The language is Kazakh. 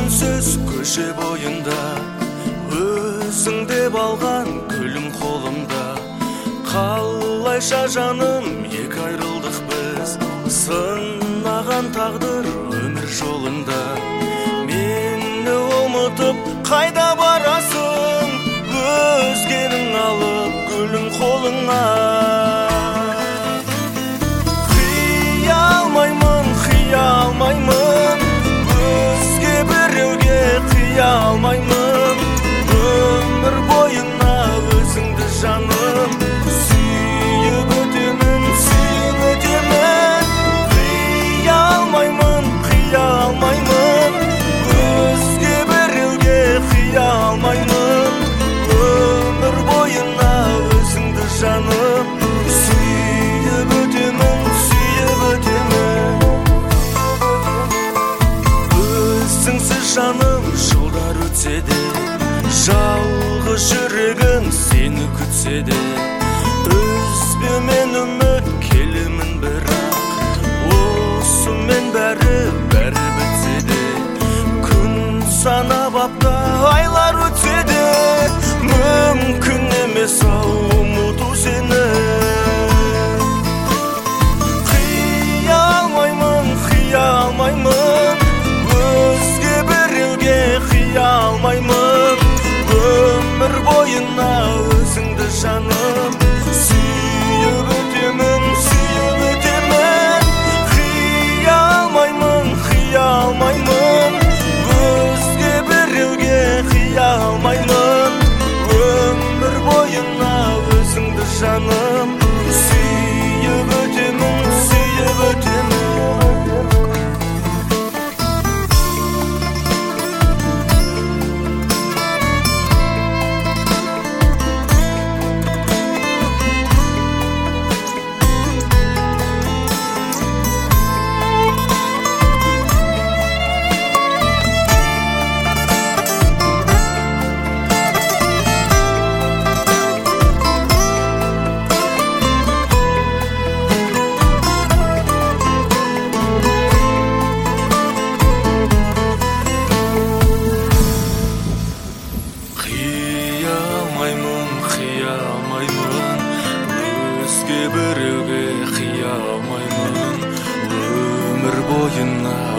үнсіз көше бойында, өзің деп алған гүлім қолымда. Қалайша жаным, екі айрылдық біз, сынаған тағдыр өмір жолында. Мені ұмытып қайда барасың, өзгенің алып гүлің қолыңа. Қия алмаймын, өзге біреуге қия алмаймын. Өмір бойына өзіңді жаным, сүйіп өтемін. Қия алмаймын, өзге біреуге қия алмаймын. Өмір бойына өзіңді жаным, сүйіп өтемін. Өзіңсіз жаным жылдар өтсе де, жалғыз жүрегім сені күтсе де. Үзбемен үміт келемін бірақ, осымен бәрі бітсе де. Күн санап апта айлар өтсе де, мүмкін емес ау ұмыту сені. Қия алмаймын, өзге біреуге қия алмаймын. Өмір бойына өзіңді жаным, сүйіп өтемін. Қия алмаймын, өзге біреуге қия алмаймын. Өмір бойына өзіңді жаным, сүйіп өтемін. Қия алмаймын, өзге біреуге қия алмаймын. Өмір бойына